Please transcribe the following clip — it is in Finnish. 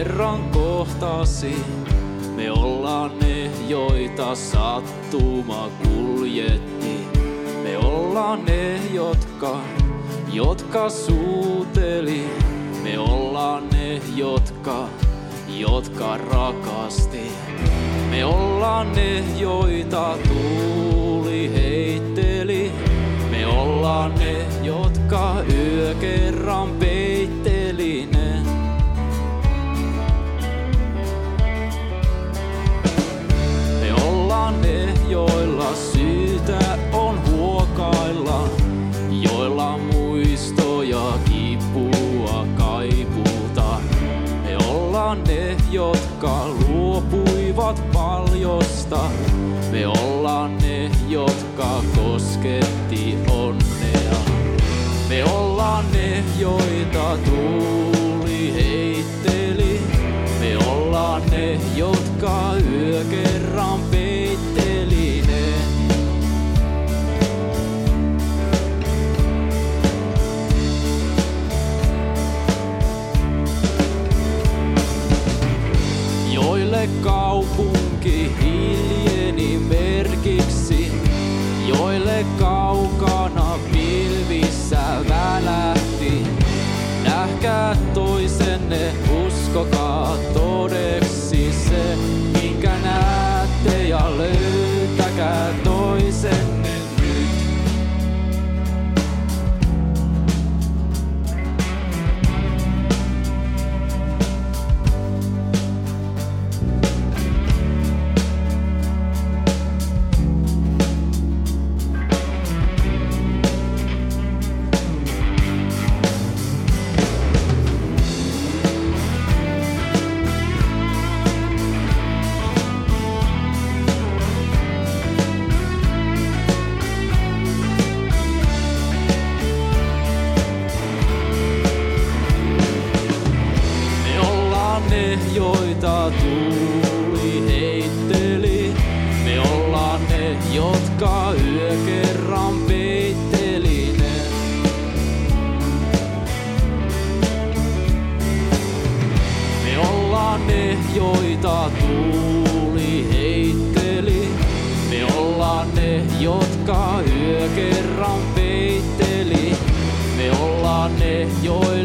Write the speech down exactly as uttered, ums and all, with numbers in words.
kerran kohtasi. Me ollaan ne, joita sattuma kuljetti. Me ollaan ne, jotka, jotka suuteli. Me ollaan ne, jotka, jotka rakasti. Me ollaan ne, joita tuuli heitteli. Me ollaan ne, jotka yö kerran peitteli ne. Me ollaan ne, joilla syytä on huokailla, joilla muistoja kipua kaiputa. Me ollaan ne, jotka luopuivat paljosta. Me ollaan ne, jotka kosketti onnea. Me ollaan ne, joita tuuli heitteli. Me ollaan ne, jotka yö kerran peitteli ne. Joille kaupunki hiljeni merkiksi, joille kaukana pilvissä välähti. Nähkää toisenne, uskokaa todeksi se, minkä näette, ja löytäkää toisenne nyt. Joita tuuli heitteli. Me ollaan ne, jotka yö kerran peitteli ne. Me ollaan ne, joita tuuli heitteli. Me ollaan ne, jotka yö kerran peitteli. Me ollaan ne, joita